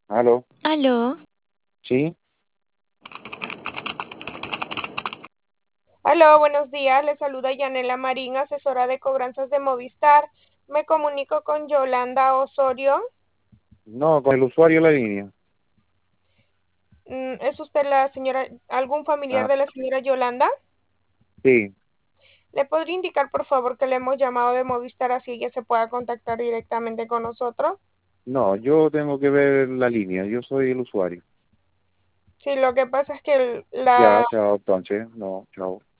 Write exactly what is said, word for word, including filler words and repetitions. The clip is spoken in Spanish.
Aló, Aló, sí, Aló, buenos días. Le saluda Yanela Marín, asesora de cobranzas de Movistar. Me comunico con Yolanda Osorio. no, con el usuario de la línea. Mm, ¿Es usted la señora, algún familiar Ah, de la señora Yolanda? sí, ¿Le podría indicar, por favor, que le hemos llamado de Movistar así ella se pueda contactar directamente con nosotros? no, yo tengo que ver la línea, yo soy el usuario. Sí, lo que pasa es que el- Ya, la chao, entonces, no, chao.